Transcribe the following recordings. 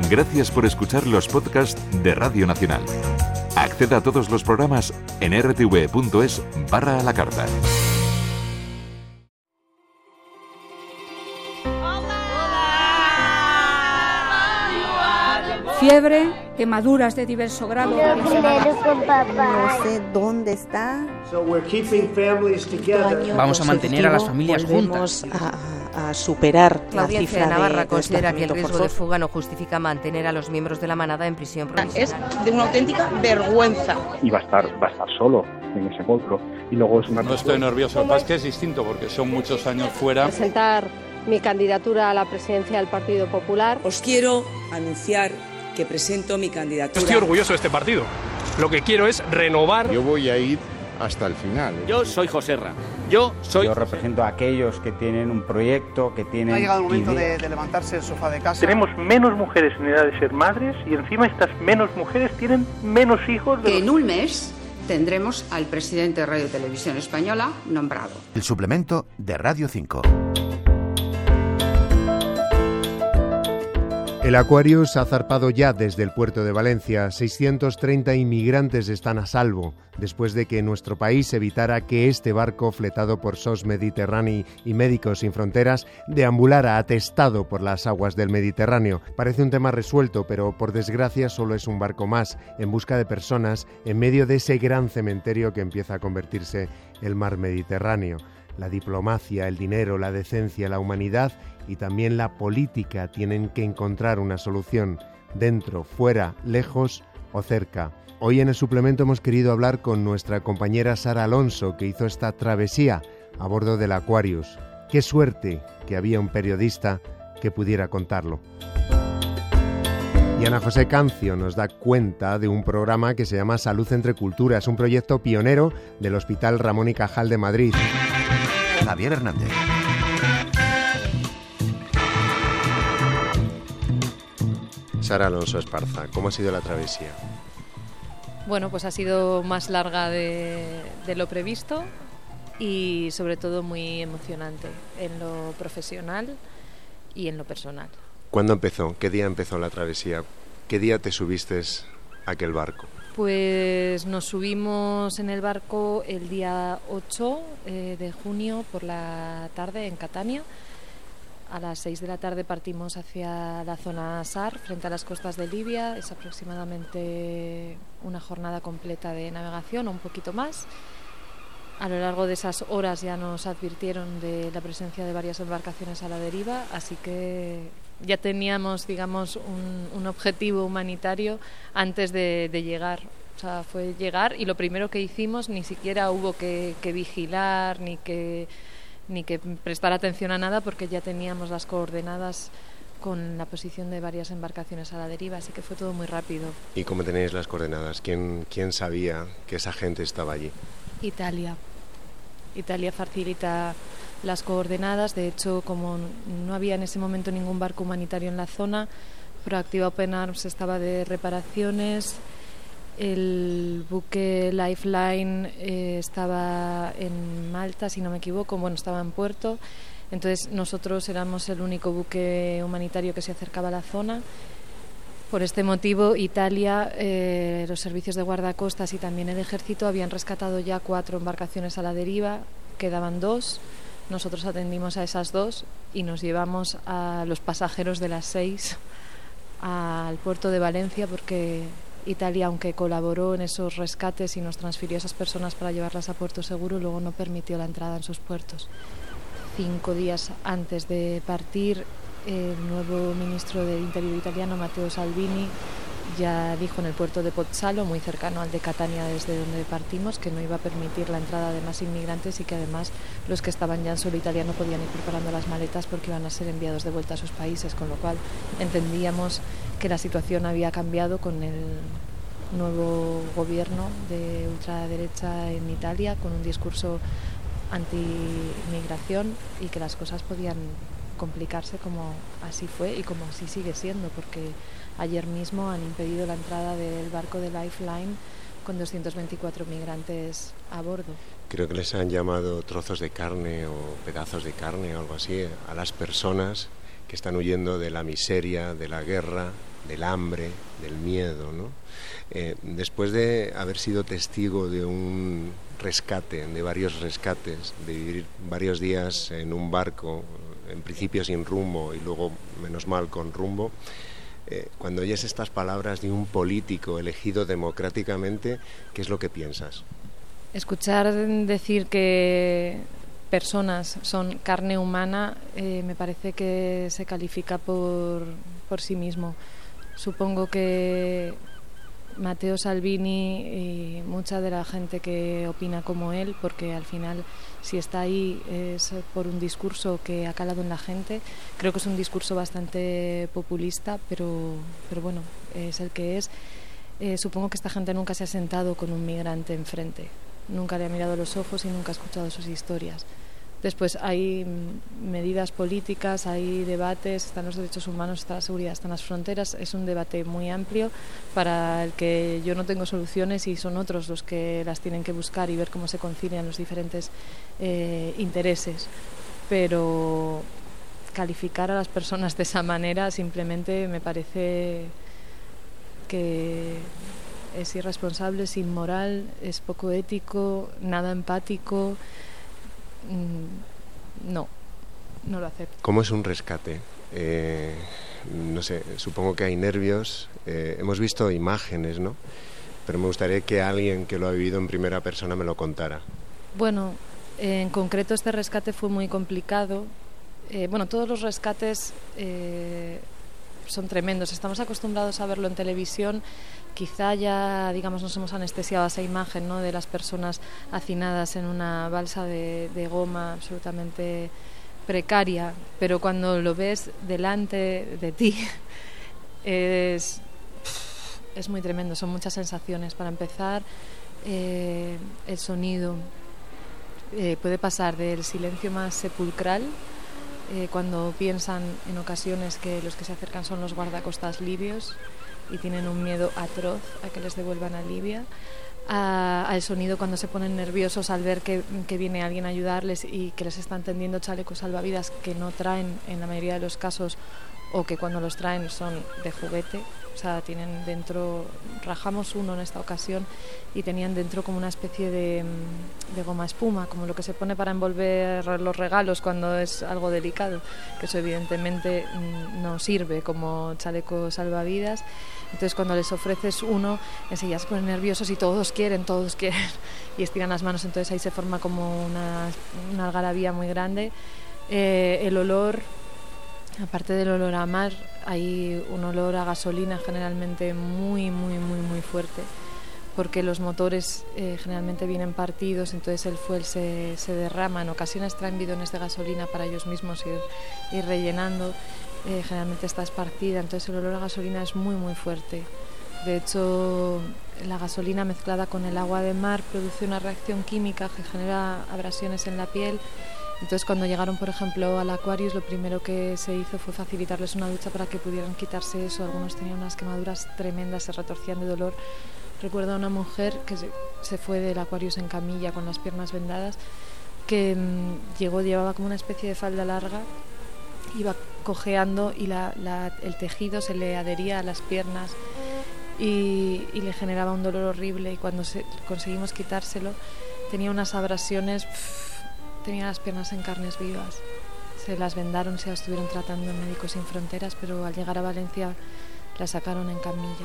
Gracias por escuchar los podcasts de Radio Nacional. Acceda a todos los programas en rtv.es/a la carta. Fiebre, quemaduras de diverso grado. No sé dónde está. Vamos a mantener a las familias juntas. A superar la audiencia de Navarra considera que el riesgo de fuga no justifica mantener a los miembros de la manada en prisión provisional. Es de una auténtica vergüenza. Y va a estar solo en ese encuentro. Y luego es una... No estoy nervioso, es que es distinto porque son muchos años fuera. Presentar mi candidatura a la presidencia del Partido Popular. Os quiero anunciar que presento mi candidatura. Estoy orgulloso de este partido. Lo que quiero es renovar. Yo voy a ir hasta el final. Yo soy Joserra. Yo represento a aquellos que tienen un proyecto, que tienen... Ha llegado el momento de levantarse del sofá de casa. Tenemos menos mujeres en edad de ser madres y encima estas menos mujeres tienen menos hijos. Que en un mes tendremos al presidente de Radio Televisión Española nombrado. El suplemento de Radio 5. El Aquarius ha zarpado ya desde el puerto de Valencia. 630 inmigrantes están a salvo, después de que nuestro país evitara que este barco, fletado por SOS Mediterráneo y Médicos Sin Fronteras, deambulara atestado por las aguas del Mediterráneo. Parece un tema resuelto, pero por desgracia solo es un barco más, en busca de personas, en medio de ese gran cementerio que empieza a convertirse el mar Mediterráneo. La diplomacia, el dinero, la decencia, la humanidad y también la política tienen que encontrar una solución, dentro, fuera, lejos o cerca. Hoy en el suplemento hemos querido hablar con nuestra compañera Sara Alonso, que hizo esta travesía a bordo del Aquarius. Qué suerte que había un periodista que pudiera contarlo. Y Ana José Cancio nos da cuenta de un programa que se llama Salud entre Culturas, un proyecto pionero del Hospital Ramón y Cajal de Madrid. Javier Hernández. Sara Alonso Esparza, ¿cómo ha sido la travesía? Bueno, pues ha sido más larga de lo previsto y sobre todo muy emocionante en lo profesional y en lo personal. ¿Cuándo empezó? ¿Qué día empezó la travesía? ¿Qué día te subiste a aquel barco? Pues nos subimos en el barco el día 8 de junio por la tarde en Catania. A las 6 de la tarde partimos hacia la zona SAR, frente a las costas de Libia. Es aproximadamente una jornada completa de navegación o un poquito más. A lo largo de esas horas ya nos advirtieron de la presencia de varias embarcaciones a la deriva, así que ya teníamos, digamos, un objetivo humanitario antes de llegar. O sea, fue llegar y lo primero que hicimos, ni siquiera hubo que vigilar ni que prestar atención a nada, porque ya teníamos las coordenadas con la posición de varias embarcaciones a la deriva, así que fue todo muy rápido. ¿Y cómo tenéis las coordenadas? ¿Quién sabía que esa gente estaba allí? Italia facilita las coordenadas. De hecho, como no había en ese momento ningún barco humanitario en la zona, Proactiva Open Arms estaba de reparaciones. El buque Lifeline estaba en Malta, si no me equivoco, estaba en puerto. Entonces nosotros éramos el único buque humanitario que se acercaba a la zona. Por este motivo, Italia, los servicios de guardacostas y también el ejército habían rescatado ya 4 embarcaciones a la deriva, quedaban 2. Nosotros atendimos a esas 2 y nos llevamos a los pasajeros de las 6 al puerto de Valencia, porque Italia, aunque colaboró en esos rescates y nos transfirió a esas personas para llevarlas a puerto seguro, luego no permitió la entrada en sus puertos. 5 días antes de partir, el nuevo ministro del Interior italiano, Matteo Salvini, ya dijo en el puerto de Pozzallo, muy cercano al de Catania desde donde partimos, que no iba a permitir la entrada de más inmigrantes y que además los que estaban ya en suelo italiano podían ir preparando las maletas porque iban a ser enviados de vuelta a sus países, con lo cual entendíamos que la situación había cambiado con el nuevo gobierno de ultraderecha en Italia, con un discurso anti-inmigración, y que las cosas podían complicarse, como así fue y como así sigue siendo, porque ayer mismo han impedido la entrada del barco de Lifeline con 224 migrantes a bordo. Creo que les han llamado trozos de carne o pedazos de carne o algo así a las personas que están huyendo de la miseria, de la guerra del hambre, del miedo, ¿no? Después de haber sido testigo de un rescate, de varios rescates, de vivir varios días en un barco, en principio sin rumbo y luego, menos mal, con rumbo, cuando oyes estas palabras de un político elegido democráticamente, ¿qué es lo que piensas? Escuchar decir que personas son carne humana me parece que se califica por sí mismo. Supongo que Matteo Salvini y mucha de la gente que opina como él, porque al final si está ahí es por un discurso que ha calado en la gente. Creo que es un discurso bastante populista, pero bueno, es el que es. Supongo que esta gente nunca se ha sentado con un migrante enfrente, nunca le ha mirado a los ojos y nunca ha escuchado sus historias. Después hay medidas políticas, hay debates, están los derechos humanos, está la seguridad, están las fronteras. Es un debate muy amplio para el que yo no tengo soluciones y son otros los que las tienen que buscar y ver cómo se concilian los diferentes intereses. Pero calificar a las personas de esa manera simplemente me parece que es irresponsable, es inmoral, es poco ético, nada empático. No lo acepto. ¿Cómo es un rescate? No sé, supongo que hay nervios. Hemos visto imágenes, ¿no? Pero me gustaría que alguien que lo ha vivido en primera persona me lo contara. Bueno, en concreto este rescate fue muy complicado. Todos los rescates son tremendos. Estamos acostumbrados a verlo en televisión. Quizá ya, digamos, nos hemos anestesiado a esa imagen, ¿no?, de las personas hacinadas en una balsa de goma absolutamente precaria, pero cuando lo ves delante de ti es muy tremendo. Son muchas sensaciones. Para empezar, el sonido puede pasar del silencio más sepulcral, cuando piensan en ocasiones que los que se acercan son los guardacostas libios y tienen un miedo atroz a que les devuelvan a Libia, al sonido cuando se ponen nerviosos al ver que viene alguien a ayudarles y que les están tendiendo chalecos salvavidas que no traen en la mayoría de los casos, o que cuando los traen son de juguete. O sea, tienen dentro, rajamos uno en esta ocasión y tenían dentro como una especie de goma espuma, como lo que se pone para envolver los regalos cuando es algo delicado, que eso evidentemente no sirve como chaleco salvavidas. Entonces cuando les ofreces uno, enseguida se ponen nerviosos y todos quieren y estiran las manos. Entonces ahí se forma como una algarabía muy grande. El olor, aparte del olor a mar, hay un olor a gasolina generalmente muy fuerte, porque los motores generalmente vienen partidos, entonces el fuel se derrama. En ocasiones traen bidones de gasolina para ellos mismos ir rellenando. Generalmente está esparcida, entonces el olor a gasolina es muy fuerte. De hecho, la gasolina mezclada con el agua de mar produce una reacción química que genera abrasiones en la piel. Entonces cuando llegaron, por ejemplo, al Aquarius, lo primero que se hizo fue facilitarles una ducha para que pudieran quitarse eso. Algunos tenían unas quemaduras tremendas, se retorcían de dolor. Recuerdo a una mujer que se fue del Aquarius en camilla con las piernas vendadas, que llevaba como una especie de falda larga, iba cojeando y el tejido se le adhería a las piernas y le generaba un dolor horrible, y cuando conseguimos quitárselo tenía unas abrasiones, tenía las piernas en carnes vivas. Se las vendaron, se las estuvieron tratando en Médicos Sin Fronteras, pero al llegar a Valencia la sacaron en camilla.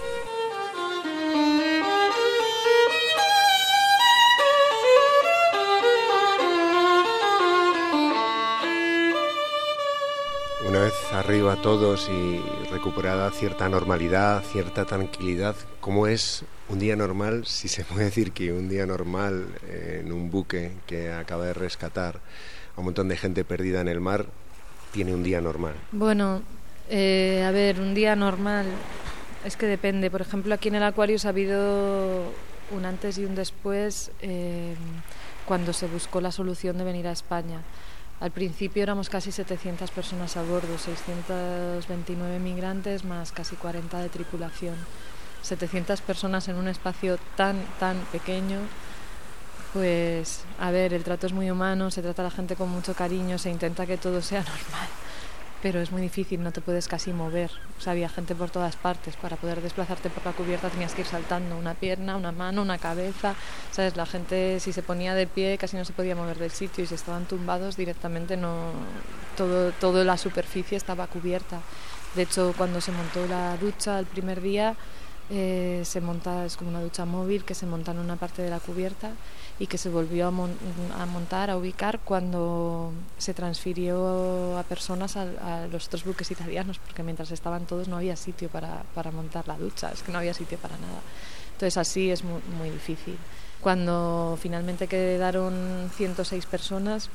Una vez arriba todos y recuperada cierta normalidad, cierta tranquilidad, ¿cómo es un día normal? Si se puede decir que un día normal en un buque que acaba de rescatar a un montón de gente perdida en el mar, tiene un día normal. Bueno, a ver, un día normal es que depende. Por ejemplo, aquí en el Aquarius ha habido un antes y un después cuando se buscó la solución de venir a España. Al principio éramos casi 700 personas a bordo, 629 migrantes más casi 40 de tripulación. 700 personas en un espacio tan pequeño, pues a ver, el trato es muy humano, se trata a la gente con mucho cariño, se intenta que todo sea normal, pero es muy difícil, no te puedes casi mover. O sea, había gente por todas partes. Para poder desplazarte por la cubierta tenías que ir saltando una pierna, una mano, una cabeza. ¿Sabes? La gente, si se ponía de pie, casi no se podía mover del sitio, y si estaban tumbados directamente, no, toda la superficie estaba cubierta. De hecho, cuando se montó la ducha el primer día, se monta, es como una ducha móvil que se monta en una parte de la cubierta y que se volvió a montar, a ubicar cuando se transfirió a personas a los otros buques italianos, porque mientras estaban todos no había sitio para montar la ducha, es que no había sitio para nada. Entonces así es muy, muy difícil. Cuando finalmente quedaron 106 personas,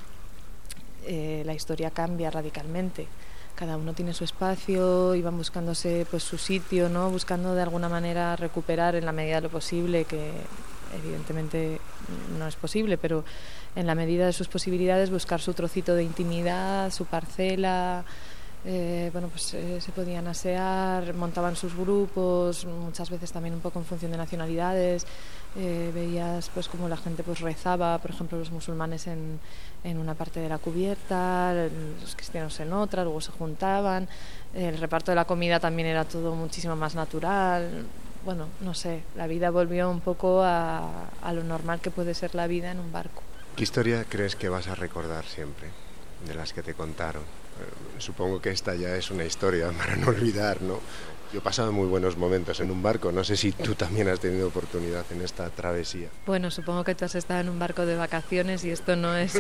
la historia cambia radicalmente. Cada uno tiene su espacio, iban buscándose pues su sitio, ¿no? Buscando de alguna manera recuperar en la medida de lo posible, que evidentemente no es posible, pero en la medida de sus posibilidades buscar su trocito de intimidad, su parcela. Se podían asear, montaban sus grupos, muchas veces también un poco en función de nacionalidades. Veías pues como la gente pues rezaba, por ejemplo los musulmanes en una parte de la cubierta, los cristianos en otra, luego se juntaban. El reparto de la comida también era todo muchísimo más natural. Bueno, no sé, la vida volvió un poco a lo normal que puede ser la vida en un barco. ¿Qué historia crees que vas a recordar siempre de las que te contaron? Supongo que esta ya es una historia para no olvidar, ¿no? Yo he pasado muy buenos momentos en un barco, no sé si tú también has tenido oportunidad en esta travesía. Bueno, supongo que tú has estado en un barco de vacaciones y esto no es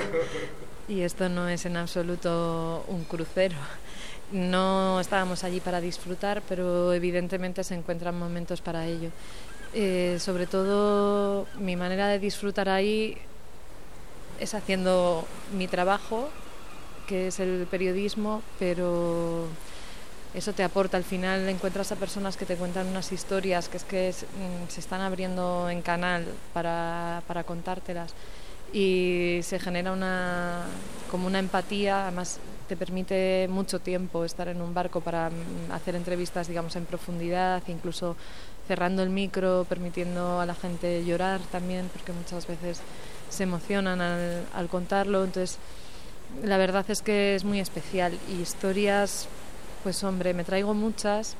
en absoluto un crucero. No estábamos allí para disfrutar, pero evidentemente se encuentran momentos para ello. Sobre todo, mi manera de disfrutar ahí es haciendo mi trabajo, que es el periodismo, pero eso te aporta. Al final encuentras a personas que te cuentan unas historias que se están abriendo en canal para contártelas, y se genera como una empatía. Además te permite mucho tiempo estar en un barco para hacer entrevistas, digamos, en profundidad, incluso cerrando el micro, permitiendo a la gente llorar también, porque muchas veces se emocionan al contarlo. Entonces la verdad es que es muy especial. Y historias, pues hombre, me traigo muchas.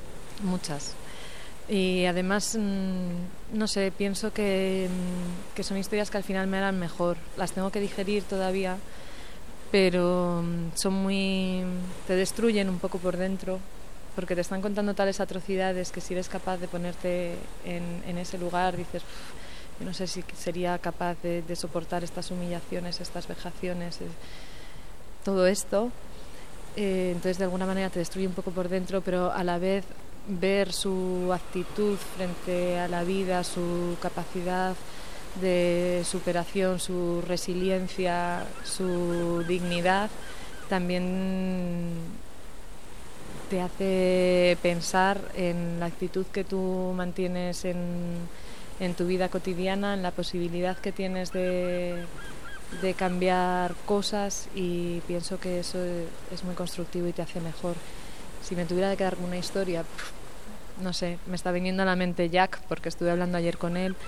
Y además, no sé, pienso que son historias que al final me harán mejor. Las tengo que digerir todavía, pero te destruyen un poco por dentro, porque te están contando tales atrocidades que si eres capaz de ponerte en ese lugar, dices, yo no sé si sería capaz de soportar estas humillaciones, estas vejaciones, todo esto. Entonces de alguna manera te destruye un poco por dentro, pero a la vez ver su actitud frente a la vida, su capacidad de superación, su resiliencia, su dignidad, también te hace pensar en la actitud que tú mantienes en tu vida cotidiana, en la posibilidad que tienes de cambiar cosas, y pienso que eso es muy constructivo y te hace mejor. Si me tuviera que dar una historia, no sé, me está viniendo a la mente Jack, porque estuve hablando ayer con él.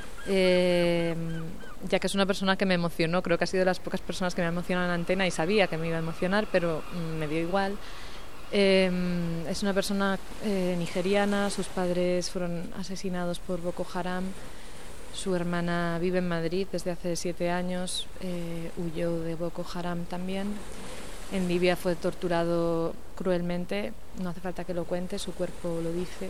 Jack es una persona que me emocionó, creo que ha sido de las pocas personas que me emocionan en antena, y sabía que me iba a emocionar, pero me dio igual. Es una persona nigeriana, sus padres fueron asesinados por Boko Haram, su hermana vive en Madrid desde hace 7 años, huyó de Boko Haram también. En Libia fue torturado cruelmente, no hace falta que lo cuente, su cuerpo lo dice,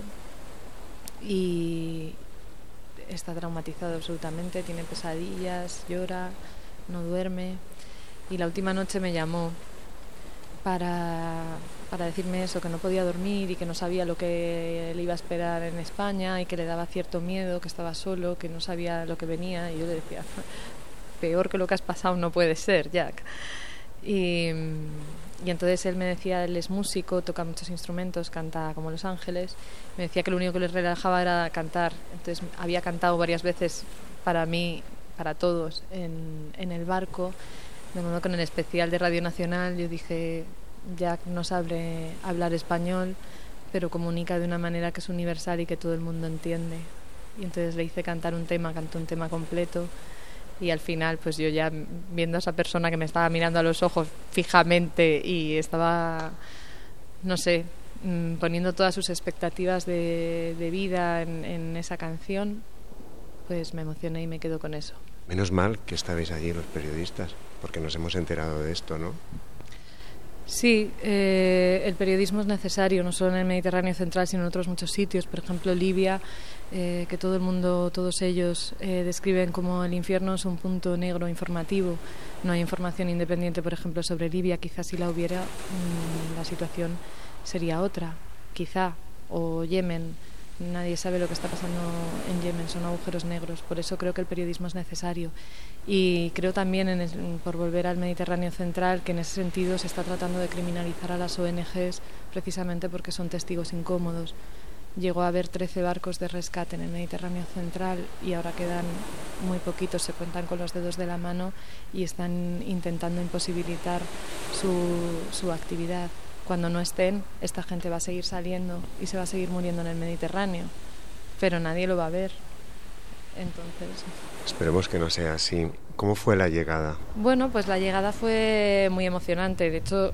y está traumatizado absolutamente, tiene pesadillas, llora, no duerme, y la última noche me llamó para decirme eso, que no podía dormir y que no sabía lo que le iba a esperar en España, y que le daba cierto miedo, que estaba solo, que no sabía lo que venía. Y yo le decía, peor que lo que has pasado no puede ser, Jack. Y entonces él me decía, él es músico, toca muchos instrumentos, canta como Los Ángeles. Me decía que lo único que le relajaba era cantar. Entonces había cantado varias veces para mí, para todos, en el barco. De modo que en el especial de Radio Nacional yo dije, Jack no sabe hablar español, pero comunica de una manera que es universal y que todo el mundo entiende. Y entonces le hice cantar un tema, cantó un tema completo, Y al final, pues yo ya viendo a esa persona que me estaba mirando a los ojos fijamente y estaba, no sé, poniendo todas sus expectativas de vida en esa canción, pues me emocioné y me quedo con eso. Menos mal que estabais allí los periodistas, porque nos hemos enterado de esto, ¿no? Sí, el periodismo es necesario, no solo en el Mediterráneo central, sino en otros muchos sitios. Por ejemplo, Libia, que todo el mundo, todos ellos describen como el infierno es un punto negro informativo. No hay información independiente, por ejemplo, sobre Libia. Quizás si la hubiera, la situación sería otra, quizá. O Yemen. Nadie sabe lo que está pasando en Yemen, son agujeros negros. Por eso creo que el periodismo es necesario. Y creo también, por volver al Mediterráneo central, que en ese sentido se está tratando de criminalizar a las ONGs precisamente porque son testigos incómodos. Llegó a haber 13 barcos de rescate en el Mediterráneo central y ahora quedan muy poquitos, se cuentan con los dedos de la mano y están intentando imposibilitar su actividad. Cuando no estén, esta gente va a seguir saliendo y se va a seguir muriendo en el Mediterráneo, pero nadie lo va a ver. Entonces, esperemos que no sea así. ¿Cómo fue la llegada? Bueno, pues la llegada fue muy emocionante. De hecho,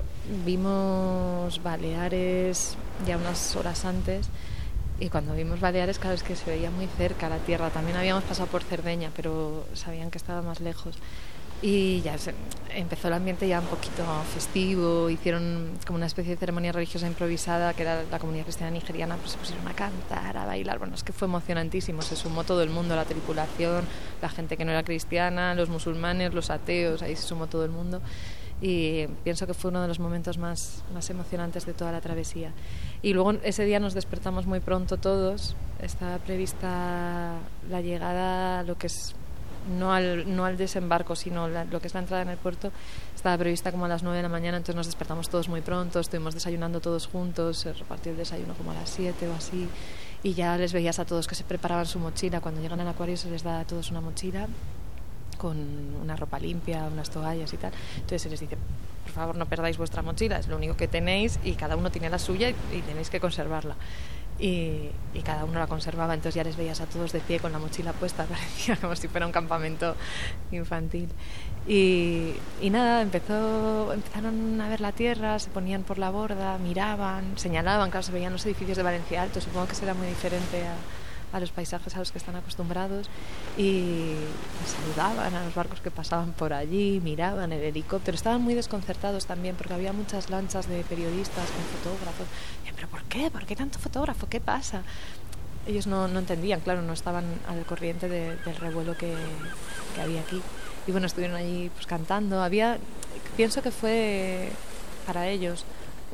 vimos Baleares ya unas horas antes y cuando vimos Baleares, claro, es que se veía muy cerca la tierra. También habíamos pasado por Cerdeña, pero sabían que estaba más lejos. Y ya empezó el ambiente ya un poquito festivo, hicieron como una especie de ceremonia religiosa improvisada, que era la comunidad cristiana nigeriana, pues se pusieron a cantar, a bailar. Bueno, es que fue emocionantísimo, se sumó todo el mundo, la tripulación, la gente que no era cristiana, los musulmanes, los ateos, ahí se sumó todo el mundo. Y pienso que fue uno de los momentos más emocionantes de toda la travesía. Y luego ese día nos despertamos muy pronto todos, estaba prevista la llegada, lo que es no al desembarco, sino lo que es la entrada en el puerto, estaba prevista como a las 9 de la mañana, entonces nos despertamos todos muy pronto, estuvimos desayunando todos juntos, se repartió el desayuno como a las 7 o así, y ya les veías a todos que se preparaban su mochila. Cuando llegan al acuario se les da a todos una mochila con una ropa limpia, unas toallas y tal, entonces se les dice, por favor no perdáis vuestra mochila, es lo único que tenéis y cada uno tiene la suya y tenéis que conservarla. Y cada uno la conservaba, entonces ya les veías a todos de pie con la mochila puesta, parecía como si fuera un campamento infantil. Y nada, empezaron a ver la tierra, se ponían por la borda, miraban, señalaban, claro, se veían los edificios de Valencia Alto, supongo que será muy diferente a los paisajes a los que están acostumbrados, y saludaban a los barcos que pasaban por allí, miraban el helicóptero, estaban muy desconcertados también porque había muchas lanchas de periodistas con fotógrafos. ¿Pero por qué? ¿Por qué tanto fotógrafo? ¿Qué pasa? Ellos no entendían, claro, no estaban al corriente del revuelo que había aquí. Y bueno, estuvieron allí pues cantando. Pienso que fue para ellos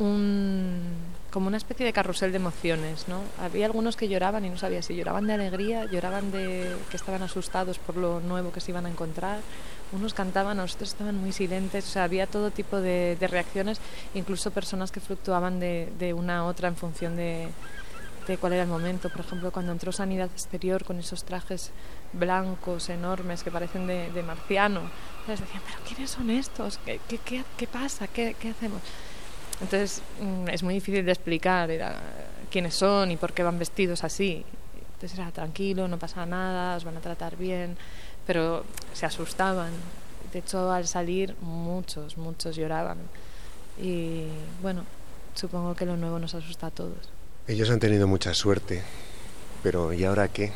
como una especie de carrusel de emociones, ¿no? Había algunos que lloraban y no sabía si lloraban de alegría, lloraban de que estaban asustados por lo nuevo que se iban a encontrar. Unos cantaban, otros estaban muy silentes, o sea, había todo tipo de reacciones, incluso personas que fluctuaban de una a otra en función de cuál era el momento. Por ejemplo, cuando entró Sanidad Exterior con esos trajes blancos enormes que parecen de marciano, les decían, ¿pero quiénes son estos? ¿Qué pasa? ¿Qué hacemos? Entonces es muy difícil de explicar quiénes son y por qué van vestidos así. Entonces era tranquilo, no pasa nada, os van a tratar bien, pero se asustaban. De hecho, al salir muchos lloraban. Y bueno, supongo que lo nuevo nos asusta a todos. Ellos han tenido mucha suerte, pero ¿y ahora qué?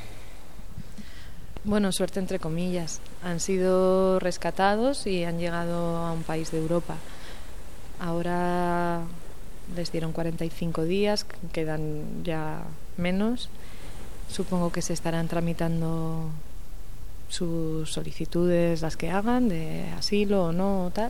Bueno, suerte entre comillas. Han sido rescatados y han llegado a un país de Europa. Ahora les dieron 45 días, quedan ya menos. Supongo que se estarán tramitando sus solicitudes, las que hagan, de asilo o no, o tal.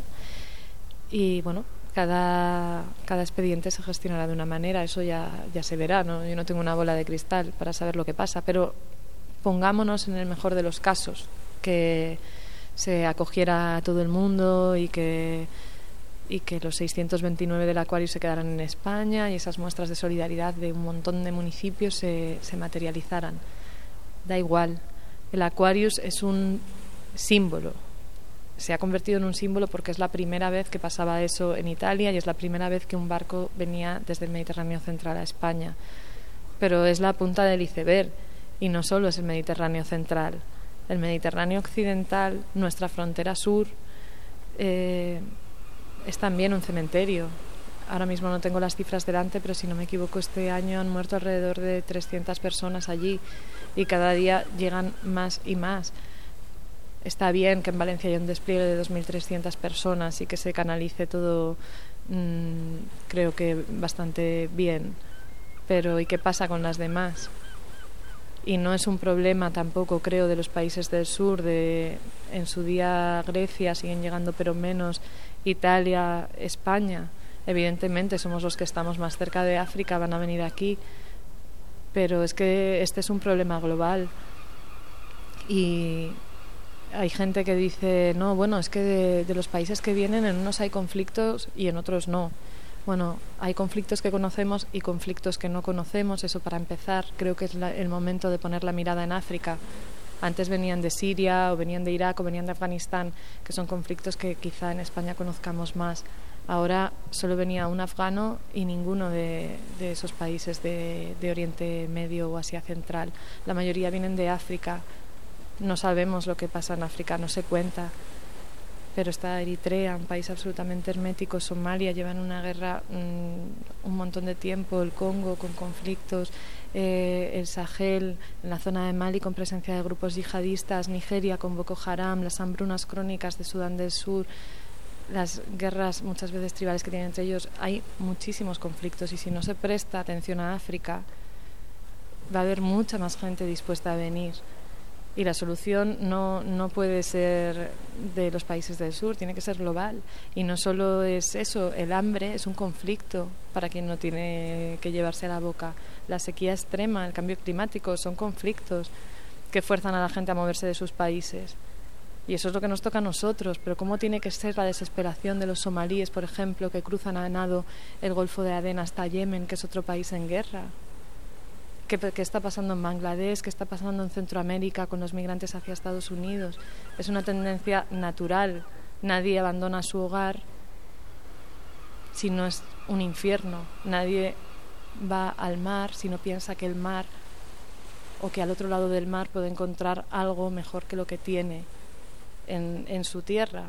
Y bueno, cada expediente se gestionará de una manera, eso ya se verá, ¿no? Yo no tengo una bola de cristal para saber lo que pasa, pero pongámonos en el mejor de los casos, que se acogiera a todo el mundo y que los 629 del Aquarius se quedaran en España y esas muestras de solidaridad de un montón de municipios se materializaran. Da igual, el Aquarius es un símbolo, se ha convertido en un símbolo porque es la primera vez que pasaba eso en Italia y es la primera vez que un barco venía desde el Mediterráneo central a España, pero es la punta del iceberg y no solo es el Mediterráneo central, El Mediterráneo occidental, nuestra frontera sur, es también un cementerio. Ahora mismo no tengo las cifras delante, pero si no me equivoco, este año han muerto alrededor de 300 personas allí y cada día llegan más y más. Está bien que en Valencia haya un despliegue de 2.300 personas y que se canalice todo, creo que bastante bien. Pero ¿y qué pasa con las demás? Y no es un problema tampoco, creo, de los países del sur. En su día Grecia siguen llegando, pero menos. Italia, España. Evidentemente somos los que estamos más cerca de África, van a venir aquí. Pero es que este es un problema global. Y hay gente que dice, no, bueno, es que de los países que vienen, en unos hay conflictos y en otros no. Bueno, hay conflictos que conocemos y conflictos que no conocemos. Eso para empezar, creo que es el momento de poner la mirada en África. Antes venían de Siria o venían de Irak o venían de Afganistán, que son conflictos que quizá en España conozcamos más. Ahora solo venía un afgano y ninguno de esos países de Oriente Medio o Asia Central. La mayoría vienen de África. No sabemos lo que pasa en África, no se cuenta. Pero está Eritrea, un país absolutamente hermético, Somalia, llevan una guerra un montón de tiempo, el Congo con conflictos, el Sahel, en la zona de Mali con presencia de grupos yihadistas, Nigeria con Boko Haram, las hambrunas crónicas de Sudán del Sur, las guerras muchas veces tribales que tienen entre ellos. Hay muchísimos conflictos y si no se presta atención a África, va a haber mucha más gente dispuesta a venir. Y la solución no puede ser de los países del sur, tiene que ser global. Y no solo es eso, el hambre es un conflicto para quien no tiene que llevarse a la boca. La sequía extrema, el cambio climático son conflictos que fuerzan a la gente a moverse de sus países. Y eso es lo que nos toca a nosotros. Pero ¿cómo tiene que ser la desesperación de los somalíes, por ejemplo, que cruzan a nado el Golfo de Adén hasta Yemen, que es otro país en guerra? ¿Qué está pasando en Bangladesh? ¿Qué está pasando en Centroamérica con los migrantes hacia Estados Unidos? Es una tendencia natural. Nadie abandona su hogar si no es un infierno. Nadie va al mar si no piensa que el mar o que al otro lado del mar puede encontrar algo mejor que lo que tiene en su tierra.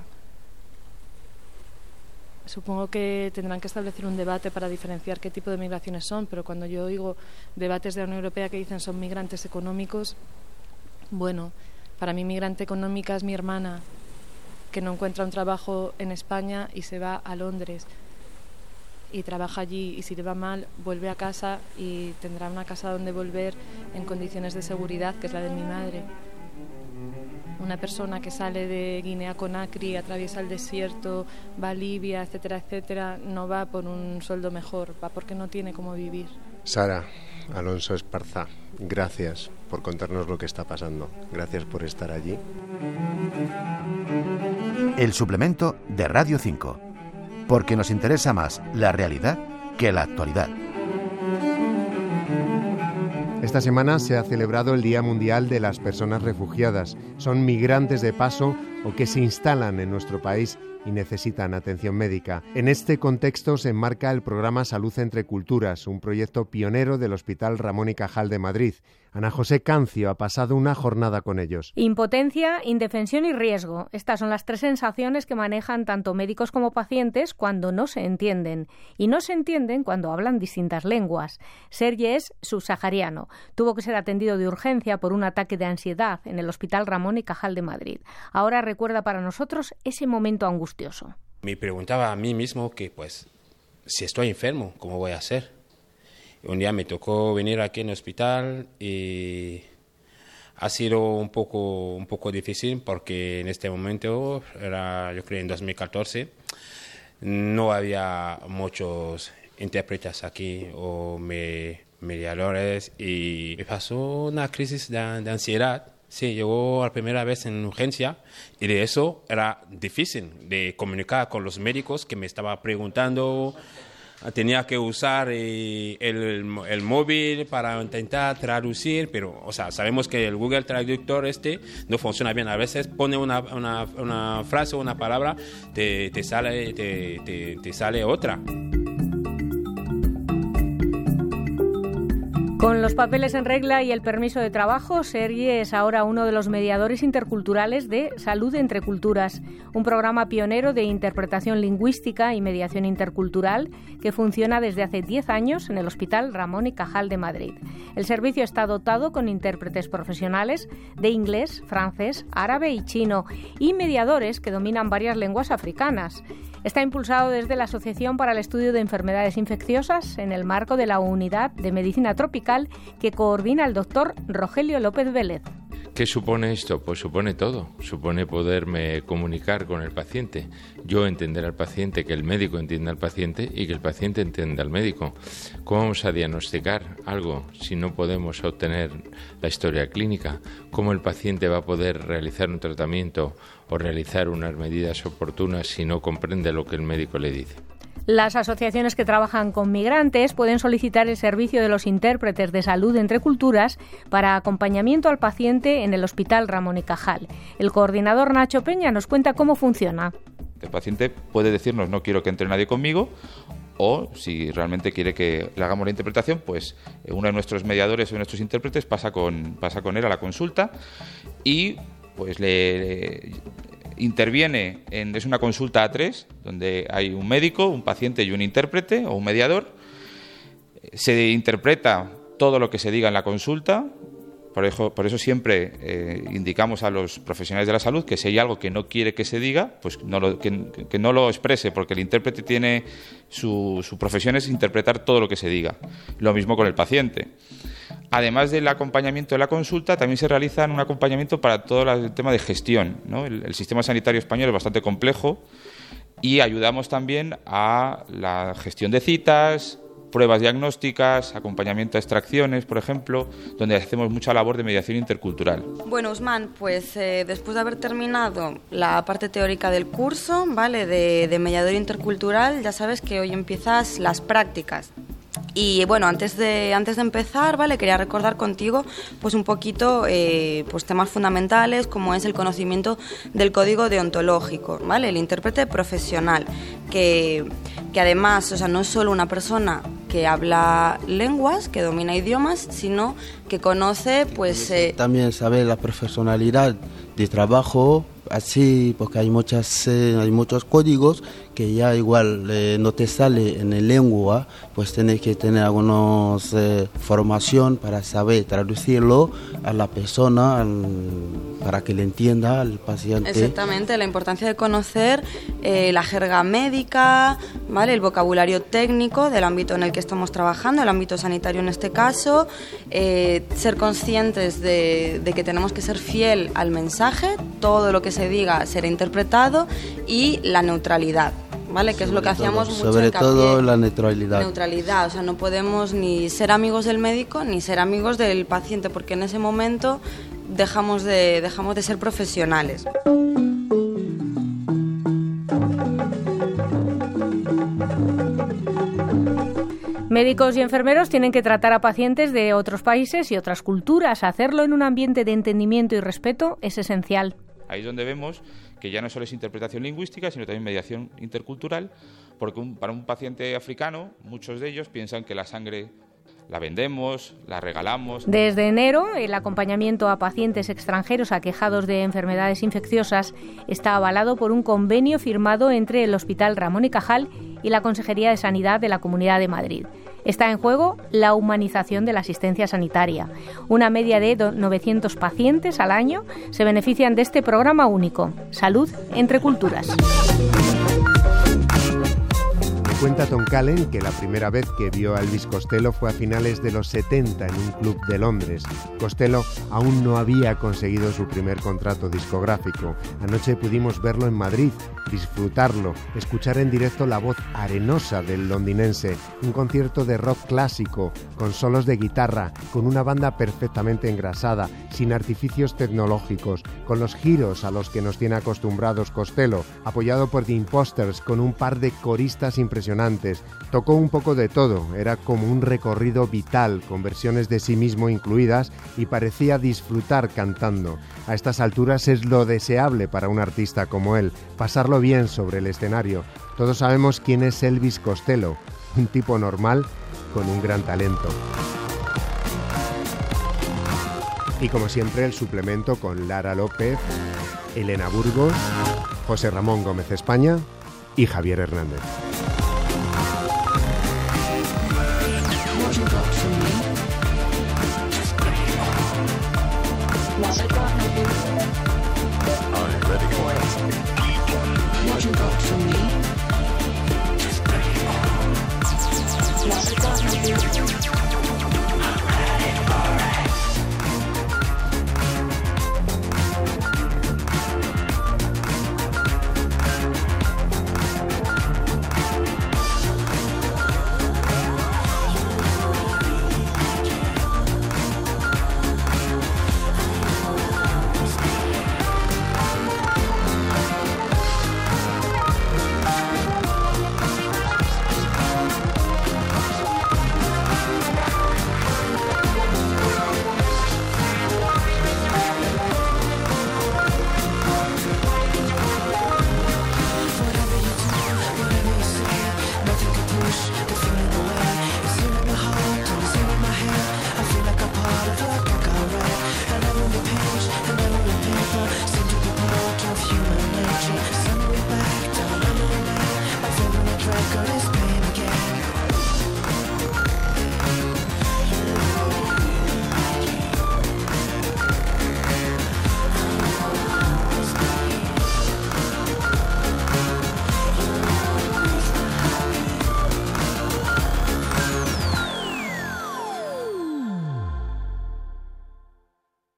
Supongo que tendrán que establecer un debate para diferenciar qué tipo de migraciones son, pero cuando yo oigo debates de la Unión Europea que dicen son migrantes económicos, bueno, para mí migrante económica es mi hermana, que no encuentra un trabajo en España y se va a Londres y trabaja allí, y si le va mal vuelve a casa y tendrá una casa donde volver en condiciones de seguridad, que es la de mi madre. Una persona que sale de Guinea-Conakry, atraviesa el desierto, va a Libia, etcétera, etcétera, no va por un sueldo mejor, va porque no tiene cómo vivir. Sara Alonso Esparza, gracias por contarnos lo que está pasando. Gracias por estar allí. El suplemento de Radio 5, porque nos interesa más la realidad que la actualidad. Esta semana se ha celebrado el Día Mundial de las Personas Refugiadas. Son migrantes de paso o que se instalan en nuestro país y necesitan atención médica. En este contexto se enmarca el programa Salud entre Culturas, un proyecto pionero del Hospital Ramón y Cajal de Madrid. Ana José Cancio ha pasado una jornada con ellos. Impotencia, indefensión y riesgo. Estas son las tres sensaciones que manejan tanto médicos como pacientes cuando no se entienden. Y no se entienden cuando hablan distintas lenguas. Sergi es subsahariano. Tuvo que ser atendido de urgencia por un ataque de ansiedad en el Hospital Ramón y Cajal de Madrid. Ahora recuerda para nosotros ese momento angustioso. Me preguntaba a mí mismo que, pues, si estoy enfermo, ¿cómo voy a hacer? Un día me tocó venir aquí en el hospital y ha sido un poco difícil porque en este momento, era yo creo en 2014, no había muchos intérpretes aquí o mediadores y me pasó una crisis de ansiedad. Sí, llegó la primera vez en urgencia y de eso era difícil de comunicar con los médicos que me estaban preguntando. Tenía que usar el móvil para intentar traducir, pero o sea, sabemos que el Google Traductor no funciona bien. A veces pone una frase o una palabra, te sale otra. Con los papeles en regla y el permiso de trabajo, Sergi es ahora uno de los mediadores interculturales de Salud entre Culturas, un programa pionero de interpretación lingüística y mediación intercultural que funciona desde hace 10 años en el Hospital Ramón y Cajal de Madrid. El servicio está dotado con intérpretes profesionales de inglés, francés, árabe y chino y mediadores que dominan varias lenguas africanas. Está impulsado desde la Asociación para el Estudio de Enfermedades Infecciosas en el marco de la Unidad de Medicina Tropical que coordina el doctor Rogelio López Vélez. ¿Qué supone esto? Pues supone todo. Supone poderme comunicar con el paciente, yo entender al paciente, que el médico entienda al paciente y que el paciente entienda al médico. ¿Cómo vamos a diagnosticar algo si no podemos obtener la historia clínica? ¿Cómo el paciente va a poder realizar un tratamiento o realizar unas medidas oportunas si no comprende lo que el médico le dice? Las asociaciones que trabajan con migrantes pueden solicitar el servicio de los intérpretes de salud entre culturas para acompañamiento al paciente en el Hospital Ramón y Cajal. El coordinador Nacho Peña nos cuenta cómo funciona. El paciente puede decirnos no quiero que entre nadie conmigo, o si realmente quiere que le hagamos la interpretación, pues uno de nuestros mediadores o nuestros intérpretes pasa con él a la consulta y pues le interviene, es una consulta a 3, donde hay un médico, un paciente y un intérprete o un mediador. Se interpreta todo lo que se diga en la consulta. Por eso siempre indicamos a los profesionales de la salud que si hay algo que no quiere que se diga, pues que no lo exprese, porque el intérprete tiene su profesión es interpretar todo lo que se diga. Lo mismo con el paciente. Además del acompañamiento de la consulta, también se realiza un acompañamiento para todo el tema de gestión, ¿no? El sistema sanitario español es bastante complejo y ayudamos también a la gestión de citas, pruebas diagnósticas, acompañamiento a extracciones, por ejemplo, donde hacemos mucha labor de mediación intercultural. Bueno, Usman, pues después de haber terminado la parte teórica del curso, ¿vale?, de mediador intercultural, ya sabes que hoy empiezas las prácticas. Y bueno, antes de empezar, ¿vale?, quería recordar contigo pues un poquito pues temas fundamentales como es el conocimiento del código deontológico, ¿vale?, el intérprete profesional, que además, o sea, no es solo una persona que habla lenguas, que domina idiomas, sino que conoce pues también sabe la profesionalidad de trabajo, así porque hay muchos códigos que ya igual no te sale en el lengua, pues tienes que tener algunos formación para saber traducirlo a la persona para que le entienda al paciente. Exactamente, la importancia de conocer la jerga médica, ¿vale?, el vocabulario técnico del ámbito en el que estamos trabajando, el ámbito sanitario en este caso, ser conscientes de que tenemos que ser fiel al mensaje, todo lo que se diga será interpretado, y la neutralidad, ¿vale?, que es lo que hacíamos mucho sobre hincapié. Todo la neutralidad. Neutralidad, o sea, no podemos ni ser amigos del médico ni ser amigos del paciente, porque en ese momento dejamos de ser profesionales. Médicos y enfermeros tienen que tratar a pacientes de otros países y otras culturas. Hacerlo en un ambiente de entendimiento y respeto es esencial. Ahí es donde vemos que ya no solo es interpretación lingüística, sino también mediación intercultural, porque para un paciente africano, muchos de ellos piensan que la sangre la vendemos, la regalamos. Desde enero, el acompañamiento a pacientes extranjeros aquejados de enfermedades infecciosas está avalado por un convenio firmado entre el Hospital Ramón y Cajal y la Consejería de Sanidad de la Comunidad de Madrid. Está en juego la humanización de la asistencia sanitaria. Una media de 900 pacientes al año se benefician de este programa único, Salud entre Culturas. Cuenta Tom Callen que la primera vez que vio a Elvis Costello fue a finales de los 70 en un club de Londres. Costello aún no había conseguido su primer contrato discográfico. Anoche pudimos verlo en Madrid, disfrutarlo, escuchar en directo la voz arenosa del londinense, un concierto de rock clásico, con solos de guitarra, con una banda perfectamente engrasada, sin artificios tecnológicos, con los giros a los que nos tiene acostumbrados Costello, apoyado por The Imposters, con un par de coristas impresionantes. Tocó un poco de todo, era como un recorrido vital, con versiones de sí mismo incluidas, y parecía disfrutar cantando. A estas alturas es lo deseable para un artista como él, pasarlo bien sobre el escenario. Todos sabemos quién es Elvis Costello, un tipo normal con un gran talento. Y como siempre, el suplemento con Lara López, Elena Burgos, José Ramón Gómez España y Javier Hernández.